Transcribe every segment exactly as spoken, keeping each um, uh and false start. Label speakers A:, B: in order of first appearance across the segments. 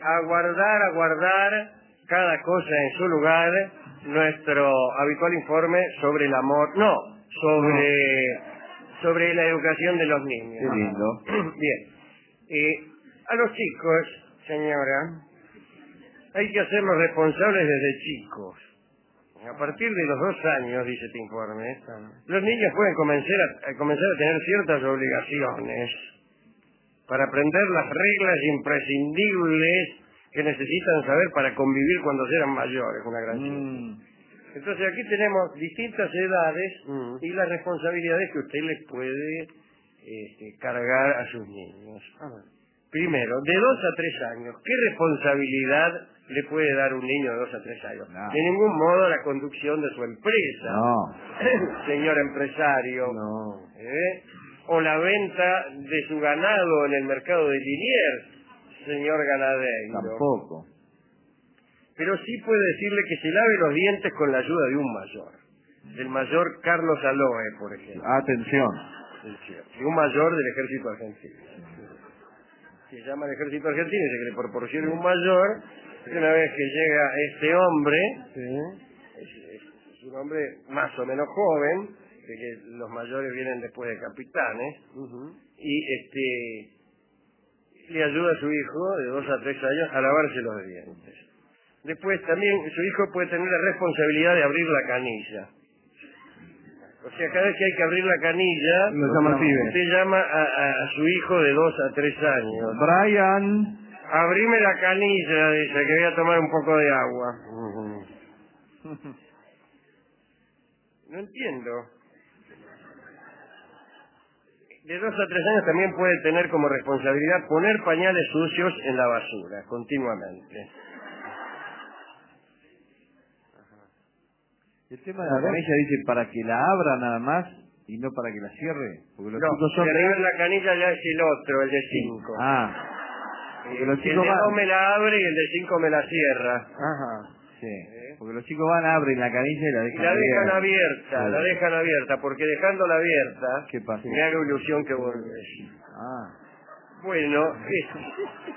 A: aguardar, aguardar cada cosa en su lugar, nuestro habitual informe sobre el amor, no, sobre, sobre la educación de los niños.
B: Qué lindo.
A: Bien. Eh, a los chicos, señora, hay que hacerlos responsables desde chicos. A partir de los dos años, dice este informe, los niños pueden comenzar a, a comenzar a tener ciertas obligaciones para aprender las reglas imprescindibles que necesitan saber para convivir cuando sean mayores, una gran
B: Mm.
A: chica. Entonces aquí tenemos distintas edades
B: Mm.
A: y las responsabilidades que usted les puede este, cargar a sus niños.
B: Ah, bueno.
A: Primero, de dos a tres años, ¿qué responsabilidad le puede dar un niño de dos a tres años?
B: No.
A: De ningún modo la conducción de su empresa,
B: No.
A: señor empresario.
B: No.
A: ¿Eh? O la venta de su ganado en el mercado de Liniers, señor ganadero.
B: Tampoco.
A: Pero sí puede decirle que se lave los dientes con la ayuda de un mayor. Del mayor Carlos Aloe, por ejemplo.
B: Atención.
A: De un mayor del ejército argentino. Se llama el ejército argentino y dice que le proporcione un mayor. Y una vez que llega este hombre,
B: Sí.
A: es, es- es un hombre más o menos joven, que, que los mayores vienen después de capitanes,
B: Uh-huh.
A: y este le ayuda a su hijo de dos a tres años a lavarse los dientes. Después también su hijo puede tener la responsabilidad de abrir la canilla. O sea, cada vez que hay que abrir la canilla,
B: Lo llama el pibe.
A: usted llama a, a- a su hijo de dos a tres años.
B: Brian.
A: Abrime la canilla, dice, que voy a tomar un poco de agua. No entiendo. De dos a tres años también puede tener como responsabilidad poner pañales sucios en la basura, continuamente.
B: El tema de la canilla dice para que la abra nada más y no para que la cierre. Porque los
A: No,
B: chicos son...
A: cerrar la canilla ya es el otro, el de cinco.
B: Ah. Porque los
A: el
B: chicos
A: de dos
B: van...
A: me la abre y el de cinco me la cierra.
B: Ajá. Sí. Porque los chicos van, abren la canilla y la
A: Y
B: dejan
A: la dejan
B: abierta.
A: abierta, la
B: Sí.
A: dejan abierta, porque dejándola abierta,
B: ¿Qué pasa?
A: me hago ilusión que volvés.
B: Ah.
A: Bueno, es-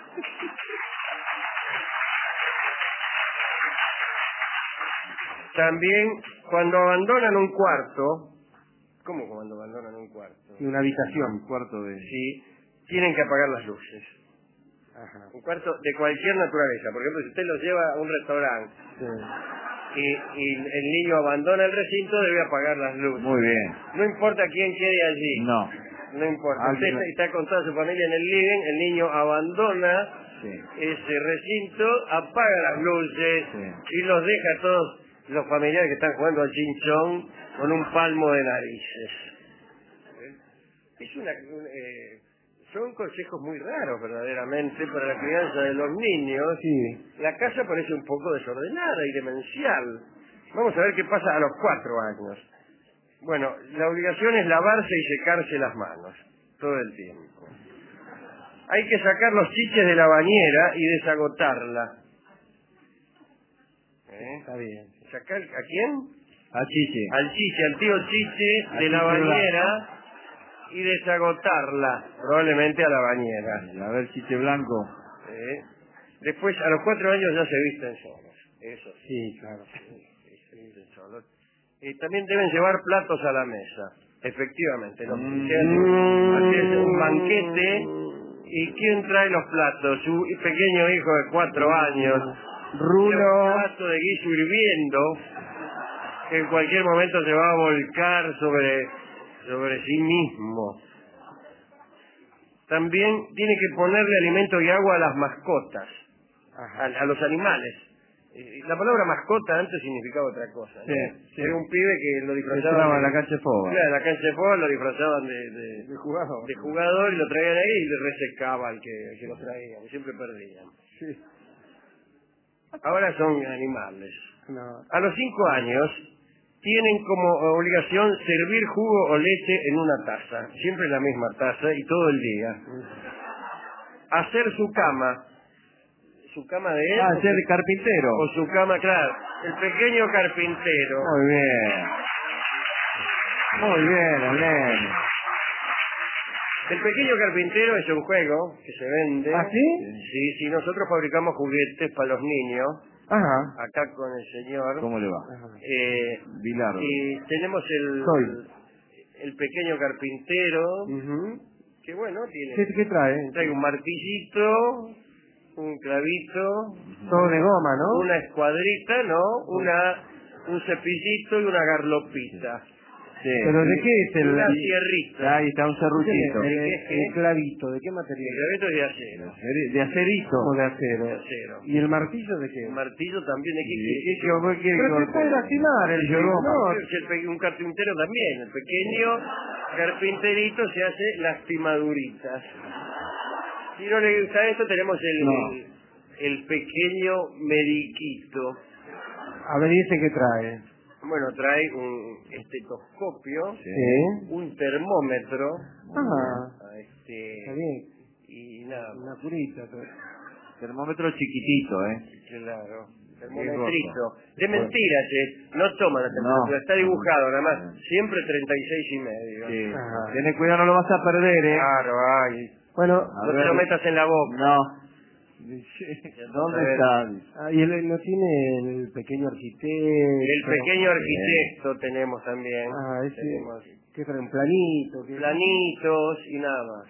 A: también cuando abandonan un cuarto, ¿cómo cuando abandonan un cuarto?
B: Y una habitación. Un cuarto de...
A: Sí, tienen que apagar las luces.
B: Ajá.
A: Un cuarto de cualquier naturaleza. Por ejemplo, si usted los lleva a un restaurante
B: Sí.
A: y, y el niño abandona el recinto, debe apagar las luces.
B: Muy bien.
A: No importa quién quede allí.
B: No.
A: No importa. Usted
B: Alguien-
A: está, está con toda su familia en el living, el niño abandona
B: Sí.
A: ese recinto, apaga las luces
B: Sí.
A: y los deja a todos los familiares que están jugando al chinchón con un palmo de narices. Es una, un, eh, son consejos muy raros verdaderamente para la crianza de los niños.
B: Sí.
A: La casa parece un poco desordenada y demencial. Vamos a ver qué pasa a los cuatro años. Bueno, la obligación es lavarse y secarse las manos todo el tiempo. Hay que sacar los chiches de la bañera y desagotarla. ¿Eh?
B: Está bien.
A: ¿Sacar a quién?
B: Ah, chiche.
A: Al chiche, al tío chiche
B: Al
A: de la
B: chiche
A: bañera y desagotarla, probablemente a la bañera.
B: A ver, chiche blanco.
A: ¿Eh? Después, a los cuatro años ya se visten solos. Eso sí.
B: Sí, claro.
A: Sí, se visten solos. Eh, también deben llevar platos a la mesa. Efectivamente. Los,
B: Mm.
A: hacerse un banquete. ¿Y quién trae los platos? Su pequeño hijo de cuatro años.
B: Rulo.
A: Un plato de guiso hirviendo que en cualquier momento se va a volcar sobre, sobre sí mismo. También tiene que ponerle alimento y agua a las mascotas, a, a los animales. Eh, La palabra mascota antes significaba otra cosa. ¿no?
B: Sí, sí.
A: Era un pibe que lo disfrazaban
B: Entraba
A: de,
B: en la cancha de fútbol.
A: Claro, en la cancha de fútbol lo disfrazaban de, de,
B: De jugador.
A: de jugador y lo traían ahí y le resecaba al que, al que lo traía, y siempre perdían.
B: Sí.
A: Ahora son animales.
B: No.
A: A los cinco años tienen como obligación servir jugo o leche en una taza, siempre en la misma taza y todo el día. Hacer su cama, su cama de él,
B: Ah,
A: o,
B: ser
A: su,
B: carpintero.
A: o su cama, claro, el pequeño carpintero.
B: Muy bien. Muy bien, el nene.
A: El pequeño carpintero es un juego que se vende.
C: ¿Ah, sí?
A: Sí, sí, nosotros fabricamos juguetes para los niños,
C: Ajá.
A: acá con el señor.
B: ¿Cómo le va?
C: Ajá.
A: Eh,
B: Bilardo.
A: y tenemos el,
C: Soy.
A: el pequeño carpintero,
C: Ujú.
A: que bueno, tiene
C: ¿Qué, ¿Qué trae?
A: trae un martillito, un clavito,
C: Todo de goma, ¿no?
A: una escuadrita, ¿no? Una, un cepillito y una garlopita.
B: Sí.
C: ¿Pero de qué es el,
A: Una
C: el,
A: sierrita.
B: Ahí está un serruchito.
C: el-
A: ¿De qué?
C: el clavito? ¿De qué
A: El
C: material?
A: clavito es de acero.
B: De acerito.
C: ¿O de acero?
A: De acero.
C: ¿Y el martillo de qué?
A: El martillo también hay que...
B: ¿Qué-
A: que-
B: qué- qué quiere
C: Pero
B: que-
C: se puede lastimar el
B: Yo
C: chico,
B: no.
C: ¿no?
A: Si el pe- un carpintero también, el pequeño carpinterito se hace lastimaduritas. Si no le gusta esto, tenemos el,
B: No.
A: el, el pequeño mediquito.
C: A ver, ¿y ese qué trae?
A: Bueno, trae un estetoscopio,
C: Sí.
A: un termómetro,
C: Ajá.
A: este,
C: Está bien.
A: y nada más.
C: Una curita. todo.
B: Termómetro chiquitito, ¿eh?
A: Claro.
B: Riesgoso.
A: Termometrito. De mentiras, eh. No toma la temperatura,
B: No.
A: está dibujado nada más. Siempre treinta y seis y medio.
B: Sí.
C: Ajá.
B: Tiene cuidado, no lo vas a perder, ¿eh?
A: Claro, ay.
C: Bueno,
B: A
A: No te
B: ver.
A: lo metas en la boca.
B: No.
A: A
B: ¿Dónde
A: ver.
B: está?
C: ah, y él no tiene el pequeño arquitecto.
A: El pequeño arquitecto tenemos también.
C: Ah, ese.
A: Tenemos
C: ¿Qué trae? ¿Un planito? ¿Qué?
A: planitos y nada más.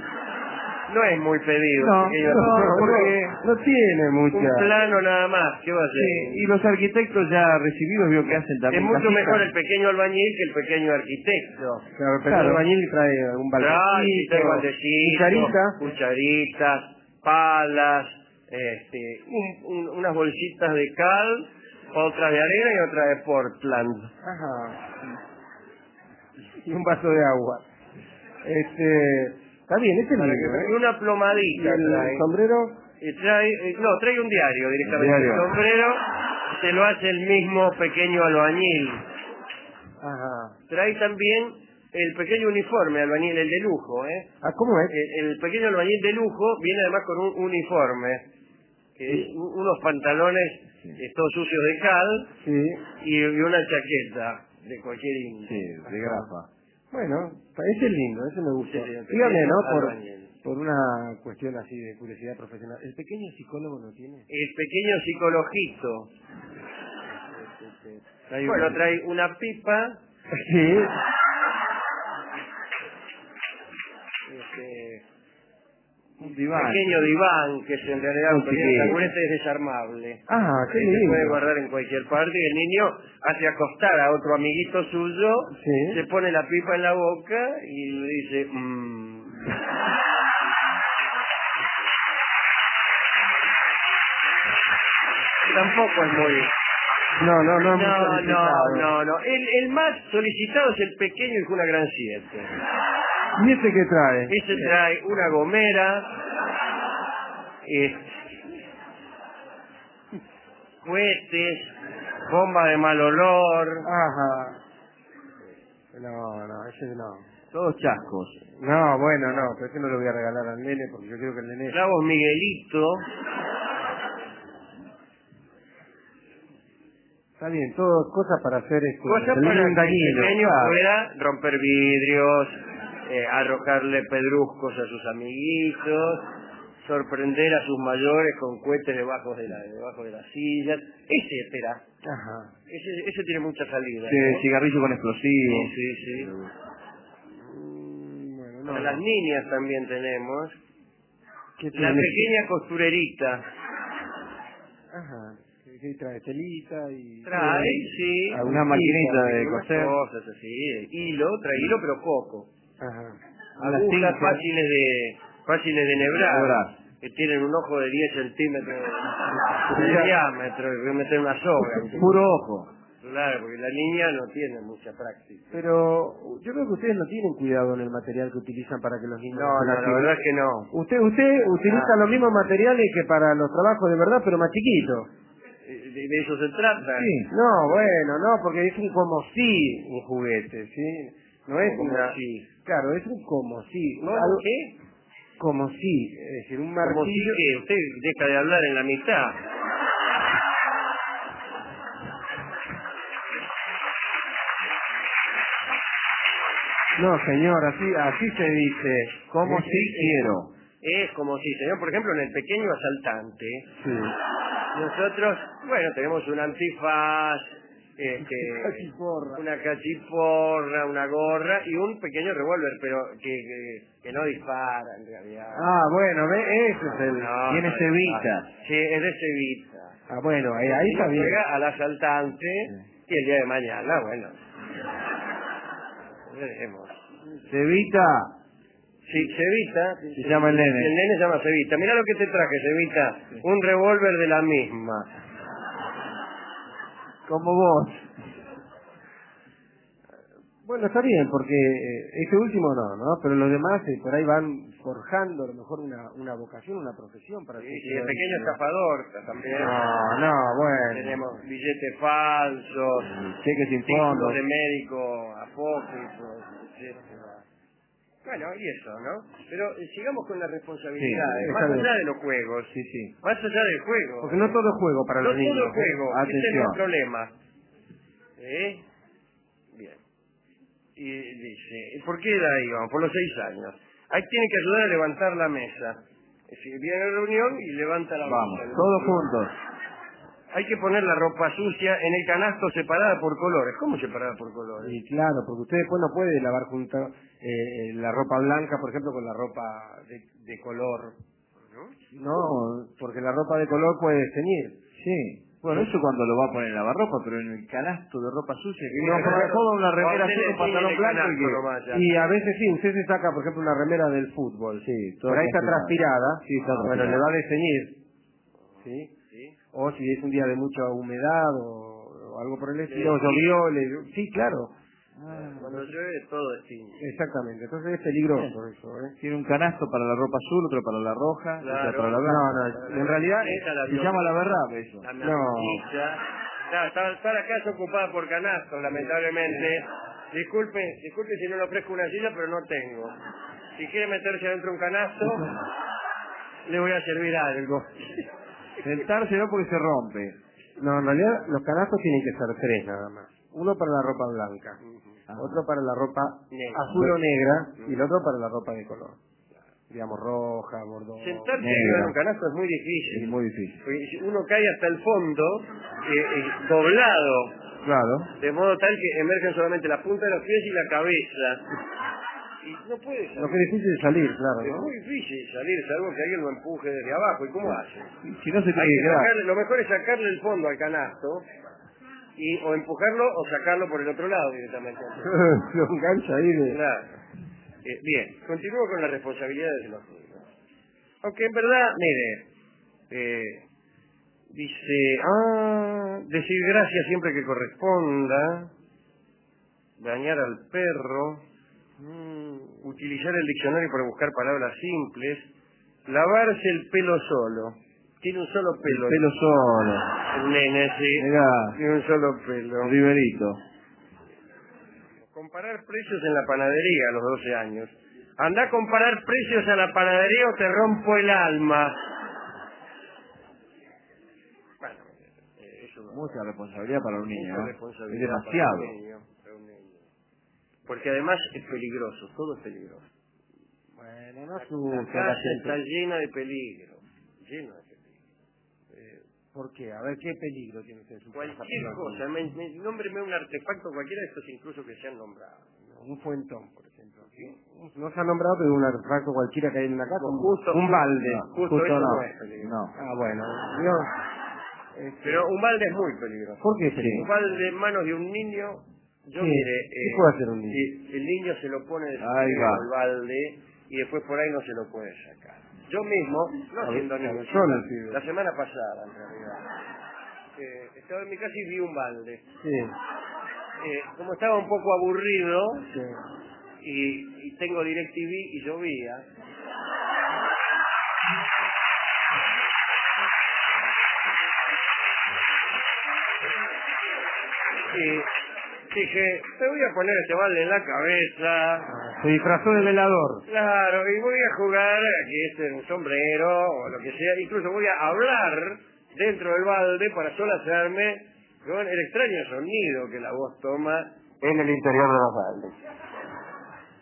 A: No es muy pedido.
C: No,
A: el pequeño
C: no,
A: arquitecto.
C: porque no tiene mucha.
A: Un plano nada más. ¿Qué va a hacer?
B: Sí, y los arquitectos ya recibidos veo que hacen
A: Es
B: también
A: mucho
B: casitas.
A: mejor el pequeño albañil que el pequeño arquitecto.
C: Claro, el pequeño
B: Claro.
C: albañil trae un
A: Trae,
C: baldecito,
A: trae baldecito,
C: cucharita.
A: cucharitas, palas, este, un- un- unas bolsitas de cal, otras de arena y otras de Portland.
C: Ajá. Y un vaso de agua. Este, está bien, este es
A: Para
C: lindo,
A: que-
C: ¿eh?
A: y una
C: Y
A: plomadita
C: el
A: trae.
C: sombrero,
A: Y trae, eh, no, trae un diario directamente.
B: Diario.
A: El sombrero se lo hace el mismo pequeño albañil.
C: ajá.
A: Trae también el pequeño uniforme albañil, el de lujo, ¿eh?
C: Ah, ¿cómo es?
A: El, el pequeño albañil de lujo viene además con un uniforme, que es u- unos pantalones eh, todos sucios de cal
C: Sí.
A: y, y una chaqueta de cualquier índole.
B: Sí, de grapa.
C: Bueno, ese es lindo, ese me gusta.
A: Sí, sí, el
C: Dígame,
A: pequeño
C: ¿no? Por,
A: albañil.
C: por una cuestión así de curiosidad profesional. ¿El pequeño psicólogo no tiene?
A: El pequeño psicologito.
C: Trae un-
A: Bueno, trae una pipa,
C: Sí.
A: este,
B: Un diván.
A: pequeño diván, que es en realidad un pequeño
B: Sí.
A: taburete es desarmable.
C: Ah, qué
A: Que se
C: lindo.
A: puede guardar en cualquier parte y el niño hace acostar a otro amiguito suyo,
C: Sí.
A: se pone la pipa en la boca y le dice, mmm. Tampoco es muy...
C: No, no, no.
A: No,
C: muy
A: no,
C: solicitado.
A: no, no. El, el más solicitado es el pequeño y con una gran siete.
C: ¿Y este qué trae?
A: Ese trae una gomera, eh, cohetes, bomba de mal olor,
C: Ajá. No, no, ese no.
B: Todos chascos.
C: No, bueno, no, pero ese no lo voy a regalar al nene porque yo creo que el nene...
A: clavos Miguelito,
C: Está bien, todo cosas para hacer este,
A: cosas
C: el
A: para
C: niño
A: que el
C: dañino.
A: pequeño
C: Claro.
A: pueda romper vidrios, eh, arrojarle pedruscos a sus amiguitos, sorprender a sus mayores con cohetes debajo de, la, debajo de las sillas, etcétera.
C: Ajá.
A: Ese, ese tiene mucha salida.
B: Sí,
A: ¿no?
B: cigarrillo con explosivos.
A: Sí, sí, sí.
C: Mm, bueno, no.
A: Para las niñas también tenemos
C: ¿Qué
A: la
C: tiene?
A: pequeña costurerita.
C: Ajá. ¿Qué, qué trae? Telita y...
A: Trae, sí,
C: Ah,
B: Una maquinita de
A: unas
B: coser.
A: cosas así, hilo, trae hilo pero poco.
C: Ajá.
B: Unas
A: Agujas
B: tintas.
A: fáciles de fáciles de nebrar,
B: Nebrar.
A: que tienen un ojo de diez centímetros de diámetro, y voy a meter una soga.
B: Puro ojo.
A: Claro, porque la niña no tiene mucha práctica.
C: Pero yo creo que ustedes no tienen cuidado en el material que utilizan para que los niños...
A: No, no, la
C: lastimen.
A: verdad es que no.
C: Usted, usted utiliza
A: Ah.
C: los mismos materiales que para los trabajos de verdad, pero más chiquitos.
A: ¿De, de eso se trata?
B: Sí.
C: No, bueno, no, porque es un como si un juguete, ¿sí? No es
A: Como
C: una...
A: si.
C: Claro, es un como si.
A: ¿Cómo
C: algo-
A: qué?
C: Como si, es decir, un
A: Como si
C: martillo...
A: que usted deja de hablar en la mitad.
C: No, señor, así, así se dice.
B: ¿Cómo
C: Es-
B: sí
C: es-
B: quiero?
A: Es como si, señor, por ejemplo, en el pequeño asaltante,
C: Sí.
A: nosotros, bueno, tenemos un antifaz, este,
C: Cachiporra.
A: una cachiporra, una gorra y un pequeño revólver, pero que, que, que no dispara en realidad.
C: Ah, bueno, ve, ese es el...
A: No,
B: tiene
A: no
B: cevita.
A: dispara. Sí, es de cevita.
C: Ah, bueno, ahí, ahí
A: Y
C: está
A: uno
C: bien.
A: juega al asaltante y el día de mañana, bueno, veremos.
B: Cevita.
A: Sí, Cevita.
B: Se llama el nene.
A: El nene se llama Cevita. Mirá lo que te traje, Cevita. Un revólver de la misma.
B: Como vos.
C: Bueno, está bien, porque eh, este último no, ¿no? Pero los demás eh, por ahí van forjando a lo mejor una, una vocación, una profesión para
A: Sí,
C: ser
A: sí, el pequeño
C: periodistas.
A: estafador también.
C: No, no, bueno.
A: Tenemos billetes falsos,
B: Cheques sin
A: títulos
B: fondo.
A: de médico apócrifos, etcétera. Bueno, y eso, ¿no? Pero eh, sigamos con las responsabilidades,
C: Sí,
A: más
C: está bien.
A: allá de los juegos.
B: Sí, sí.
A: Más allá del juego.
C: Porque no todo es juego para
A: No
C: los niños.
A: todo es juego.
B: ¿eh?
A: Ese es
B: Atención.
A: el problema. ¿Eh? Bien. Y dice, ¿por qué edad íbamos? Por los seis años. Ahí tiene que ayudar a levantar la mesa. Es decir, viene a la reunión y levanta la
B: Vamos,
A: mesa.
B: todos juntos.
A: Hay que poner la ropa sucia en el canasto separada por colores. ¿Cómo separada por colores?
C: Y claro, porque usted después no puede lavar junto eh, la ropa blanca, por ejemplo, con la ropa de, de color.
A: ¿No?
C: No, porque la ropa de color puede teñir.
B: Sí. Bueno, eso cuando lo va a poner en lavarropa, pero en el canasto de ropa sucia, que
C: No,
B: no,
C: claro.
B: todo una remera
A: O usted
B: azul,
A: le
B: un pantalón
A: tiñe el
B: blanco y
A: canasto
B: que...
A: nomás ya.
C: Y a veces sí, usted se saca, por ejemplo, una remera del fútbol.
B: Sí,
C: Por ahí está transpirada.
B: Sí, está
C: Bueno,
B: transpirada.
C: le va a desteñir. ¿Sí?
A: ¿Sí?
C: O si es un día de mucha humedad o, o algo por el estilo, o
A: Sí.
C: llovió, le... sí, claro.
A: Cuando llueve todo es tinta.
C: Exactamente, entonces es peligroso eso, ¿eh?
B: Tiene un canasto para la ropa azul, otro para la roja,
A: Claro.
B: otro para la
C: No,
B: blanca.
C: no, en realidad
A: Esa la
B: Se
A: vio-
B: llama la verdad eso.
A: La
C: No.
A: amarilla. Claro, está, está la casa ocupada por canastos, lamentablemente. Disculpe, disculpe si no le ofrezco una silla, pero no tengo. Si quiere meterse adentro de un canasto, le voy a servir algo.
B: Sentarse no porque se rompe.
C: No, en realidad los canastos tienen que ser tres nada más. Uno para la ropa blanca,
B: Ah.
C: otro para la ropa
A: Negra.
C: azul o negra y el otro para la ropa de color. Digamos roja, bordón.
A: Sentarse
B: Negra.
A: arriba de un canasto es muy difícil.
B: Es muy difícil.
A: Porque si uno cae hasta el fondo, eh, eh, doblado,
B: Claro.
A: de modo tal que emergen solamente la punta de los pies y la cabeza. Y no puede salir.
C: Lo que es difícil es salir, claro,
A: Es
C: ¿no?
A: muy difícil salir, salvo que alguien lo empuje desde abajo. ¿Y cómo hace?
B: Si no se tiene
A: Hay
B: que
A: que
B: quedar.
A: sacarle, lo mejor es sacarle el fondo al canasto y o empujarlo o sacarlo por el otro lado directamente.
C: Lo engancha ahí de...
A: Claro. Eh, bien, continúo con las responsabilidades de los niños. Aunque en verdad, mire, eh, dice, ah, decir gracias siempre que corresponda, dañar al perro, mm, utilizar el diccionario para buscar palabras simples, lavarse el pelo solo. Tiene un solo pelo.
B: El pelo solo.
A: El nene, sí.
B: Mirá.
A: Tiene un solo pelo.
B: Riverito.
A: Comparar precios en la panadería a los doce años. Anda a comparar precios a la panadería o te rompo el alma. Bueno, eh, eso no.
B: Mucha responsabilidad para un niño,
A: Mucha
B: ¿eh? Es
A: responsabilidad
B: demasiado.
A: para un niño, para un niño. Porque además es peligroso, todo es peligroso.
C: Bueno, no
A: La
C: asusta
A: casa
C: la
A: está
C: gente.
A: llena de peligro, llena de peligro.
C: Eh, ¿Por qué? A ver, ¿qué peligro tiene usted en su casa?
A: Cualquier cosa, me, me, nómbreme un artefacto, cualquiera de estos incluso que se han nombrado.
C: Un fuentón, por ejemplo. No se ha nombrado, pero un artefacto cualquiera que hay en una casa. un-
A: Justo-
C: un balde.
A: no, justo
B: Justo
A: eso
B: no.
A: no es peligroso.
B: No.
C: Ah, bueno. No. Este,
A: Pero un balde es muy peligroso.
C: ¿Por qué es
A: Un
C: peligroso?
A: balde en manos de un niño, yo
C: Sí,
A: mire,
C: ¿qué puede hacer un niño?
A: si el niño se lo pone de
B: Ahí
A: su
B: va.
A: al balde y después por ahí no se lo puede sacar. Yo mismo, no
C: A
A: siendo
C: ver,
A: niño,
C: yo no pido.
A: la semana pasada en realidad, eh, estaba en mi casa y vi un balde.
C: Sí.
A: Eh, como estaba un poco aburrido
C: Sí.
A: y, y tengo DirecTV y llovía, y dije, te voy a poner este balde en la cabeza,
C: Se disfrazó de velador.
A: claro, y voy a jugar aquí este un sombrero o lo que sea, incluso voy a hablar dentro del balde para solo hacerme con el extraño sonido que la voz toma en el interior de los baldes.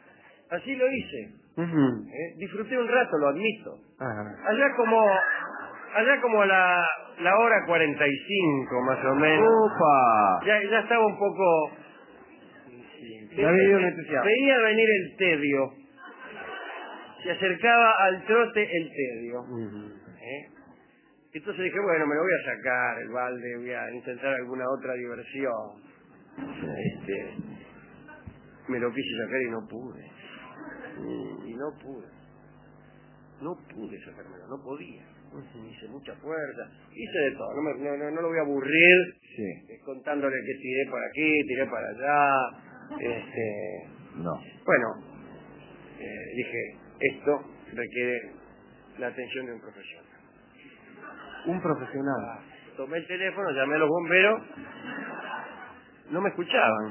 A: Así lo hice.
C: Ujú.
A: ¿eh? Disfruté un rato, lo admito.
C: Ajá.
A: Allá como allá como a la, la hora cuarenta y cinco más o menos.
B: ¡Opa!
A: Ya, ya estaba un poco...
C: Ya había un entusiasmo.
A: Veía venir el tedio. Se acercaba al trote el tedio.
C: Ujú.
A: ¿eh? Entonces dije, bueno, me lo voy a sacar el balde, voy a intentar alguna otra diversión. Este, me lo quise sacar y no pude. Y, y no pude. No pude sacármelo, no podía. Hice mucha fuerza, hice de todo. No, me, no, no, no lo voy a aburrir
B: Sí.
A: eh, contándole que tiré para aquí, tiré para allá. Este,
B: No.
A: bueno, eh, dije, esto requiere la atención de un profesional.
C: Un profesional.
A: Tomé el teléfono, llamé a los bomberos, no me escuchaban.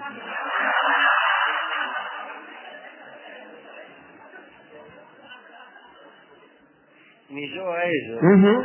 A: Ni yo a ellos.
C: Ujú.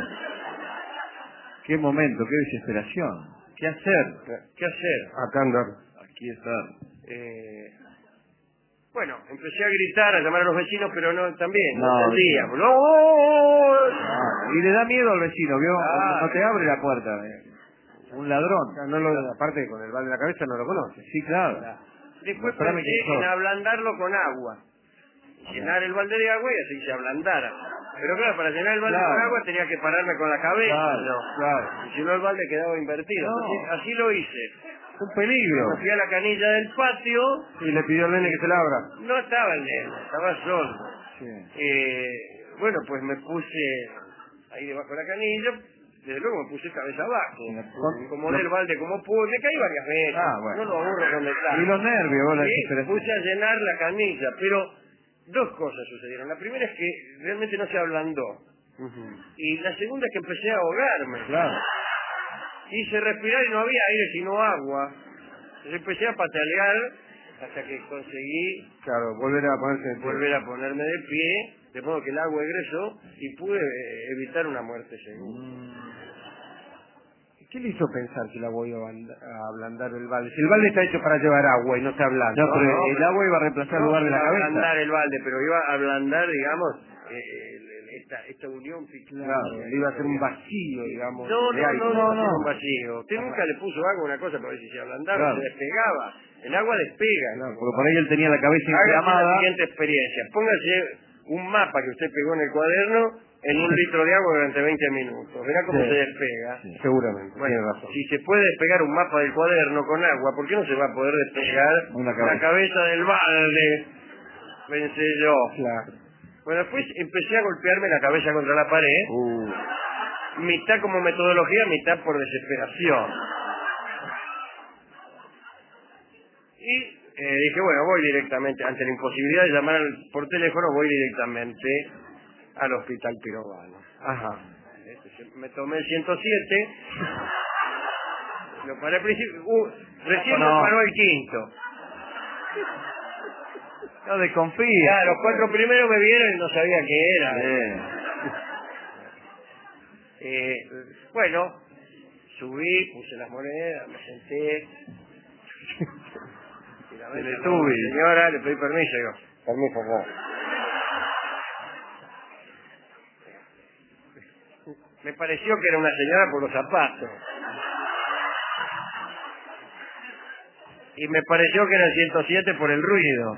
B: Qué momento, qué desesperación. ¿Qué hacer?
A: ¿Qué hacer?
C: Acá andar.
B: Aquí estar.
A: Eh, bueno, empecé a gritar, a llamar a los vecinos, pero no, también, no,
B: No,
A: entendíamos. ¡No!
B: Ah, y le da miedo al vecino, ¿vio?
A: Ah.
B: No te abre la puerta. eh. Un ladrón.
C: O sea, no lo, aparte con el balde en la cabeza no lo conoce.
B: Sí, claro.
A: Después
B: Mostrame
A: pensé
B: quién sos.
A: en ablandarlo con agua. Llenar el balde de agua y así se ablandara. Pero claro, para llenar el balde
B: Claro.
A: con agua tenía que pararme con la cabeza.
B: Claro,
A: ¿no?
B: claro.
A: Y si no el balde quedaba invertido.
B: No.
A: Entonces, así lo hice.
C: Un peligro.
A: Me fui a la canilla del patio,
C: Y le pidió al nene que se la abra.
A: no estaba el nene, estaba solo.
B: Sí.
A: Eh, bueno, pues me puse ahí debajo de la canilla, desde luego me puse cabeza abajo,
B: Con-
A: como el balde como pude, me caí varias veces,
B: Ah, bueno.
A: no lo aburro con detalle.
B: Y los nervios, vos la
A: Sí,
B: desesperación.
A: puse a llenar la canilla, pero dos cosas sucedieron. La primera es que realmente no se ablandó,
C: Ujú.
A: y la segunda es que empecé a ahogarme.
B: Claro.
A: Quise respirar y no había aire sino agua. Entonces empecé a patalear hasta que conseguí
C: Claro, volver a ponerse de pie.
A: volver a ponerme de pie, de modo que el agua egresó y pude eh, evitar una muerte segura.
C: ¿Qué le hizo pensar que la voy a abland- a ablandar el balde? Si el balde está hecho para llevar agua y no se ablanda.
B: No, pero
A: no,
B: el
A: pero-
B: agua iba a reemplazar el
A: No
B: lugar de la
A: iba a
B: cabeza.
A: ablandar el balde, pero iba a ablandar, digamos, eh, el- el- esta, esta unión picada.
C: Claro, le iba a hacer un vacío, digamos.
A: No,
C: de
A: no,
C: aire.
A: no, no,
B: No,
A: no,
B: no.
A: un vacío. Usted nunca le puso agua a una cosa para ver si se ablandaba,
B: Claro.
A: se despegaba. El agua despega.
C: Claro.
B: Porque por ahí él tenía la cabeza
A: Hágase la
B: inflamada.
A: siguiente experiencia. Póngase un mapa que usted pegó en el cuaderno en un litro de agua durante veinte minutos. Verá cómo
C: Sí.
A: se despega.
C: Seguramente,
A: Bueno,
C: tiene razón.
A: si se puede despegar un mapa del cuaderno con agua, ¿por qué no se va a poder despegar
B: Una cabeza.
A: la cabeza del balde? Pensé yo.
C: Claro.
A: Bueno, después empecé a golpearme la cabeza contra la pared,
C: Uh.
A: mitad como metodología, mitad por desesperación. Y eh, dije, bueno, voy directamente, ante la imposibilidad de llamar al- por teléfono, voy directamente al hospital pirobano.
C: Ajá.
A: Entonces, me tomé el ciento siete, lo paré al principio, uh, recién
B: No.
A: me paró el quinto.
B: No desconfía.
A: Ya, los cuatro primeros me vieron y no sabía qué era.
B: Bien.
A: Eh, bueno, subí, puse las monedas, me senté. Y la
B: Se
A: mesa,
B: detuve.
A: no, señora, le pedí permiso, digo, permiso, no. Me pareció que era una señora por los zapatos. Y me pareció que era el ciento siete por el ruido.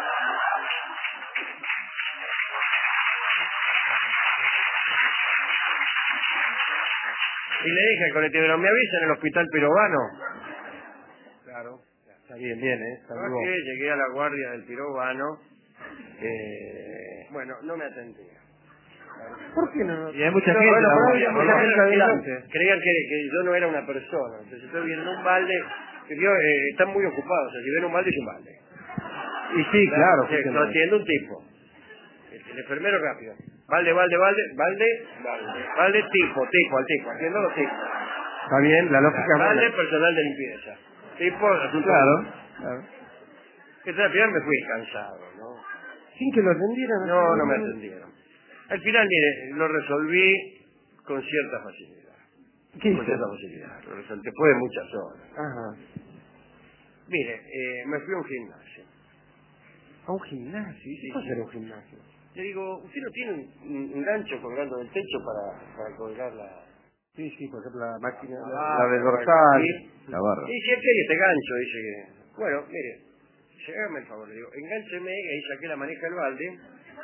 A: Y le dije al colectivo, ¿me avisa en el hospital pirobano?
C: Claro. Está bien, bien, ¿eh? Está
A: Así
C: vivo.
A: que llegué a la guardia del pirobano. Eh, bueno, no me atendía.
C: ¿Por qué no?
B: Y hay mucha
C: No,
B: gente.
C: bueno,
B: la
C: pero
B: guardia,
C: había
B: ¿no?
C: mucha gente
A: Creían que
C: adelante.
A: yo- Creían que, que yo no era una persona. Entonces estoy viendo un balde. Que yo, eh, están muy ocupados. O sea, si ven un balde, es un balde.
C: Y sí, claro.
A: Sí,
C: sí que
A: lo
C: no.
A: atiende un tipo. El, el enfermero rápido. Balde, balde, balde, balde, balde. Balde, tipo, tipo, al tipo. Atiendo los tipos.
C: Está bien, la lógica es
A: Balde,
C: buena.
A: personal de limpieza. Tipo, asunto.
B: Claro. claro.
A: Que al final me fui cansado, ¿no?
C: Sin que lo atendieran.
A: No, no me atendieron. Al final, mire, lo resolví con cierta facilidad.
C: ¿Qué
A: Con cierta
C: hizo?
A: facilidad. Lo resolví después de muchas horas.
C: Ajá.
A: Mire, eh, me fui a un gimnasio.
C: ¿A un gimnasio? ¿Y
A: Sí,
C: qué puede
A: sí.
C: ser un gimnasio?
A: Le digo, ¿usted no tiene un, un- un gancho colgando del techo para, para colgar la...
C: Sí, sí, por ejemplo, la máquina,
A: la
C: la,
A: barra,
C: la del
A: o algo
C: dorsal.
A: así?
B: La barra.
A: Y dice, aquí hay este gancho, dice que... Bueno, mire, hágame el favor, le digo, engáncheme, y ahí saqué la manija del balde,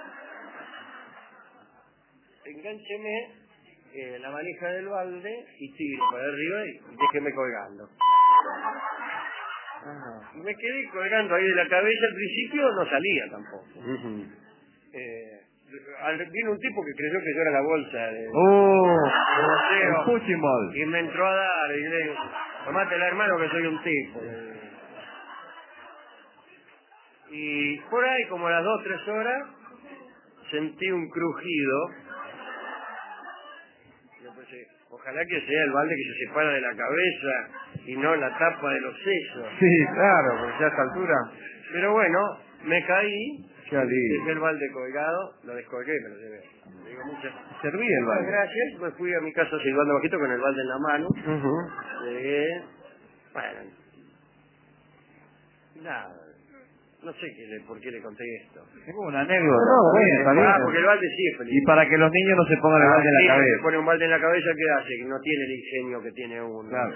A: engáncheme eh, la manija del balde y tire para arriba y déjeme colgando.
C: Ah.
A: Y me quedé colgando ahí de la cabeza, al principio no salía tampoco.
C: Ujú.
A: Eh, al- vino un tipo que creyó que yo era la bolsa de...
B: ¡Oh!
A: de
B: El
A: boteo,
B: punching ball.
A: y me entró a dar, y le digo, tomátela hermano que soy un tipo. Y por ahí, como a las dos o tres horas, sentí un crujido. Yo pensé, ojalá que sea el balde que se separa de la cabeza y no la tapa de los sesos.
C: Sí, claro, porque ya a esta altura.
A: Pero bueno, me caí,
C: Qué alivio.
A: dejé el balde colgado, lo descolgué y me lo llevé. Le digo, muchas,
B: Servía el
A: muchas
B: balde.
A: gracias, me fui a mi casa silbando bajito con el balde en la mano.
C: Ujú.
A: Llegué, bueno, nada, no sé qué le, por qué le conté esto.
B: Es como una anécdota.
C: No, bueno,
B: Está
C: está
B: bien.
C: bien.
A: Ah, porque el balde sí es
B: Y
A: feliz.
B: para que los niños no se pongan el balde en
A: Sí,
B: la
A: se
B: cabeza.
A: pone un balde en la cabeza, ¿qué hace? Que no tiene el ingenio que tiene uno.
B: Claro.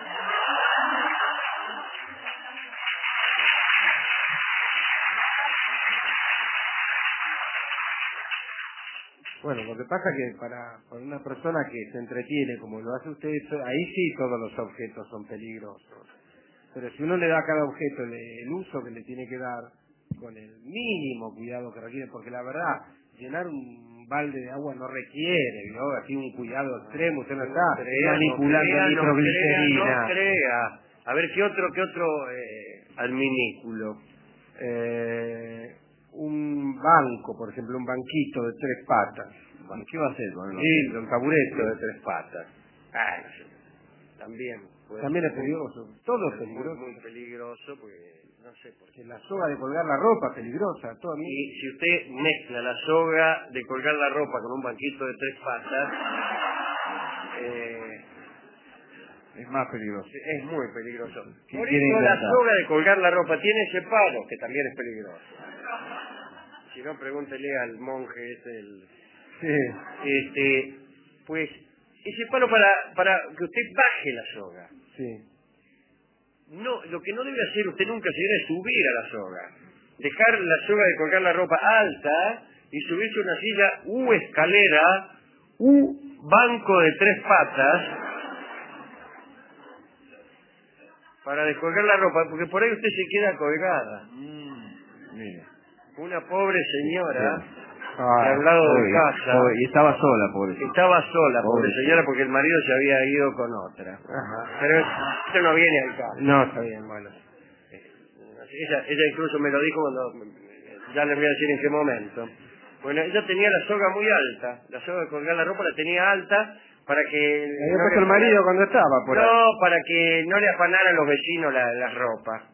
C: Bueno, lo que pasa que para, para una persona que se entretiene como lo hace usted, eso- ahí sí todos los objetos son peligrosos. Pero si uno le da a cada objeto el, el uso que le tiene que dar, con el mínimo cuidado que requiere, porque la verdad, llenar un balde de agua no requiere, ¿no? Así un cuidado extremo, usted no está
A: Crea,
C: manipulando
A: no crea, no
C: nitroglicerina.
A: crea, no crea. A ver, ¿qué otro, qué otro eh, adminículo?
C: Eh, un banco, por ejemplo, un banquito de tres patas.
B: Bueno, ¿qué va a hacer con el
C: Sí,
B: balde?
C: un taburete de tres patas.
A: Ah, no sé. También. puede
C: También
A: ser
C: es
A: muy-
C: peligroso. Todo es
A: puede ser
C: peligroso.
A: Muy, muy peligroso, porque no sé por qué.
C: Que la soga de colgar la ropa es peligrosa. Todo a mí.
A: Y si usted mezcla la soga de colgar la ropa con un banquito de tres patas, eh,
B: Es más peligroso.
A: es muy peligroso.
B: ¿Qué
A: Por
B: quiere
A: eso la
B: intentar?
A: soga de colgar la ropa tiene ese palo, que también es peligroso. Si no, pregúntele al monje ese, el,
C: Sí.
A: este, pues, ese palo para, para que usted baje la soga.
C: Sí.
A: No, lo que no debe hacer usted nunca, señora, es subir a la soga. Dejar la soga de colgar la ropa alta y subirse a una silla u escalera u banco de tres patas para descolgar la ropa, porque por ahí usted se queda colgada.
B: Mm, mire.
A: Una pobre señora
C: Ah,
A: que al lado de
B: Pobre,
A: casa
B: pobre, y estaba sola, pobre.
A: estaba sola, pobre
B: Pobre
A: señora, porque el marido se había ido con otra.
C: Ajá.
A: Pero esto no viene al caso.
C: No, está bien, bueno.
A: Ella, ella incluso me lo dijo cuando, ya les voy a decir en qué momento. Bueno, ella tenía la soga muy alta, la soga de colgar la ropa la tenía alta para que...
C: Le había
A: no
C: puesto
A: le
C: el marido
A: afanara-
C: cuando estaba por ahí.
A: No, para que no le afanaran a los vecinos la, la ropa.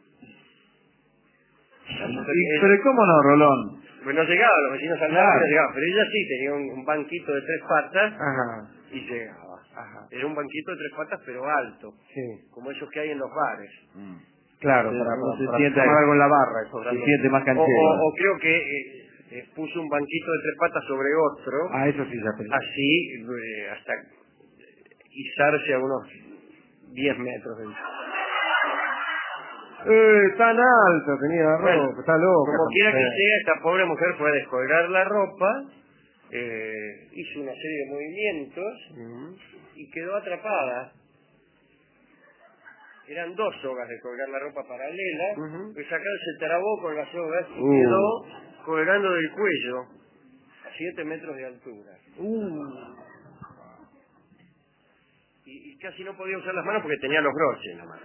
B: Y- pero ¿y cómo no, Rolón?
A: Pues no llegaba, los vecinos al lado
B: Claro.
A: no llegaban, pero ella sí tenía un, un banquito de tres patas
C: Ajá.
A: y llegaba.
C: Ajá.
A: Era un banquito de tres patas pero alto,
C: Sí.
A: como esos que hay en los bares.
B: Mm.
C: Claro,
B: Sí,
C: para,
B: no
C: para,
B: se
C: para
B: siente-
C: tomar algo en la barra. Eso,
B: Se
C: grande.
B: siente más
A: O,
B: canchero.
A: o- o creo que eh, eh, puso un banquito de tres patas sobre otro,
C: Ah, eso sí ya peligroso.
A: así eh, hasta izarse a unos diez metros del...
C: Eh, tan alto tenía la ropa,
A: Bueno,
C: está loca.
A: Como
C: esta
A: quiera que
C: mujer.
A: sea, esta pobre mujer fue a descolgar la ropa, eh, hizo una serie de movimientos
C: Ujú.
A: y quedó atrapada. Eran dos sogas de colgar la ropa paralela,
C: Ujú.
A: pues acá se trabó con las sogas y
C: Uh.
A: quedó colgando del cuello a siete metros de altura.
C: Uh.
A: Y, y casi no podía usar las manos porque tenía los broches en la mano.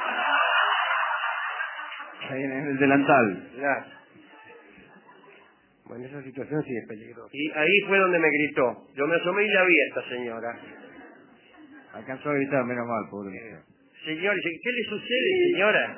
B: Ahí en el delantal.
A: Claro.
C: Bueno, esa situación sí es peligrosa.
A: Y ahí fue donde me gritó. Yo me asomé y la vi a esta señora.
B: Alcanzó a gritar, menos mal, pobre mujer.
A: Señor, dice, ¿qué le sucede, señora?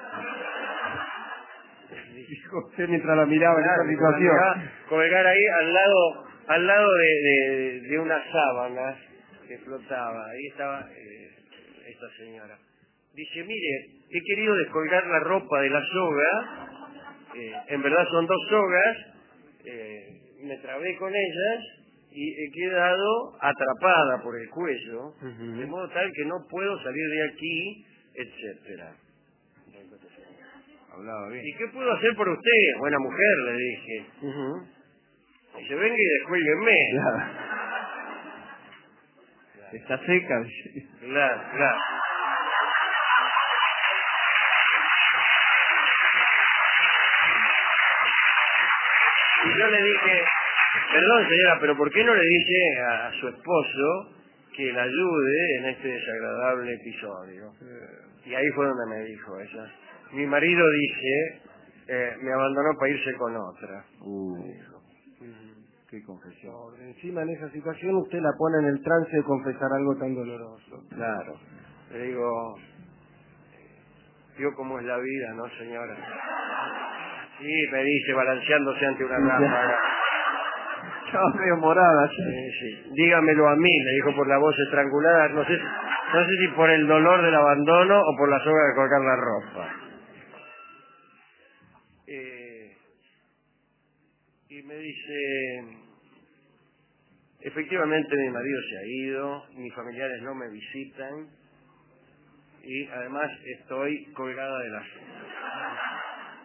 C: Dijo usted mientras la miraba en
A: Claro,
C: esa situación.
A: mirá, colgar ahí al lado al lado de, de, de unas sábanas que flotaba. Ahí estaba eh, esta señora. Dice, mire, he querido descolgar la ropa de la soga eh, en verdad son dos sogas, eh, me trabé con ellas y he quedado atrapada por el cuello,
C: Ujú.
A: de modo tal que no puedo salir de aquí, etcétera.
B: Hablaba bien.
A: ¿Y qué puedo hacer por usted, buena mujer? Le dije.
C: Ujú.
A: Dice, venga y descuélgueme.
B: Claro. Está seca. dice.
A: Claro, claro. Y yo le dije, perdón señora, pero ¿por qué no le dice a, a su esposo que la ayude en este desagradable episodio? Y ahí fue donde me dijo ella. Mi marido dice, eh, me abandonó para irse con otra.
B: Uh,
C: Ujú.
B: qué confesión.
C: Por encima en esa situación usted la pone en el trance de confesar algo tan doloroso.
A: Claro. Le digo, vio cómo es la vida, ¿no, señora? Sí, me dice, balanceándose ante una ráfaga.
B: Estaba medio morada. ¿sí?
A: Sí, sí. Dígamelo a mí, le dijo por la voz estrangulada, no sé, no sé si por el dolor del abandono o por la soga de colgar la ropa. Eh, y me dice, efectivamente mi marido se ha ido, mis familiares no me visitan y además estoy colgada de la soga.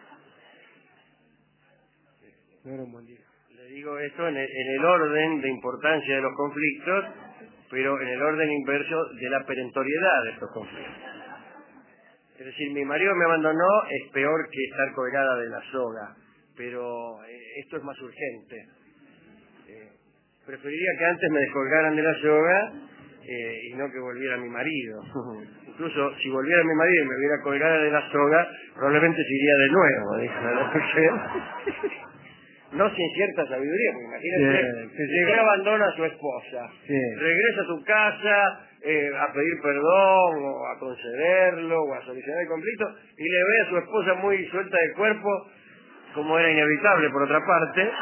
C: No era un buen día.
A: Le digo esto en el, en el orden de importancia de los conflictos, pero en el orden inverso de la perentoriedad de estos conflictos. Es decir, mi marido me abandonó, es peor que estar colgada de la soga, pero eh, esto es más urgente. Eh, preferiría que antes me descolgaran de la soga eh, y no que volviera mi marido. Incluso si volviera mi marido y me hubiera colgada de la soga, probablemente se iría de nuevo, dijo la mujer. No sin cierta sabiduría, porque imagínate
C: Sí,
A: que llega y abandona a su esposa,
C: Sí.
A: regresa a su casa eh, a pedir perdón o a concederlo o a solucionar el conflicto y le ve a su esposa muy suelta de cuerpo, como era inevitable por otra parte,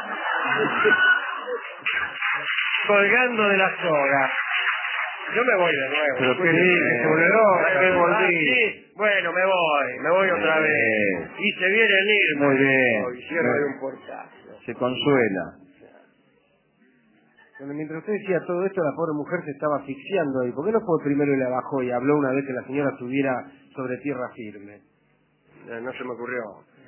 A: colgando de la soga. Yo me voy de nuevo.
B: Pero qué
A: Escúcheme,
B: lindo,
A: ¿eh?
B: boludo, me volví.
A: Ah, sí, bueno, me voy, me voy otra
B: Bien.
A: vez. Y se viene el irme.
B: Muy bien.
A: Y cierro
B: Muy
A: de
B: bien.
A: un portazo.
B: Se consuela.
C: Bueno, mientras usted decía todo esto, la pobre mujer se estaba asfixiando ahí. ¿Por qué no fue primero y la bajó y habló una vez que la señora estuviera sobre tierra firme?
A: Eh, No se me ocurrió.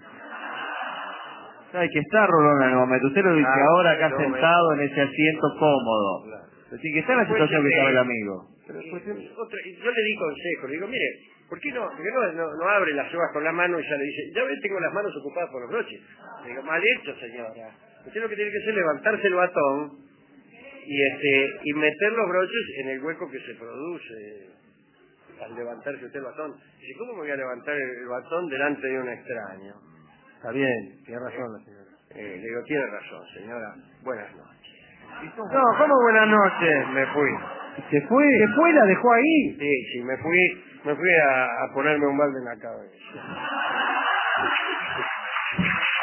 B: Hay que estar, Rolón, en el momento. Usted lo dice
A: Ah,
B: ahora acá
A: no,
B: sentado
A: me-
B: en ese asiento cómodo.
A: Claro.
B: Así que está en la
A: Después
B: situación que
A: de-
B: estaba el amigo.
A: Pero después, eh, otra- y yo le di consejo, le digo, mire, ¿por qué no, por qué no, no, no abre las sogas con la mano y ya le dice, ya ve, tengo las manos ocupadas por los broches? Le digo, mal hecho, señora. Usted lo que tiene que hacer es levantarse el batón y este y meter los broches en el hueco que se produce al levantarse usted el batón. Dice, ¿cómo me voy a levantar el, el batón delante de un extraño?
C: Está bien, tiene razón la señora.
A: Eh, le digo, tiene razón, señora. Buenas noches.
C: No, ¿cómo buenas noches?
A: Me fui.
C: ¿Se fue? ¿Se fue? ¿La dejó ahí?
A: Sí, sí, me fui, me fui a, a ponerme un balde en la cabeza.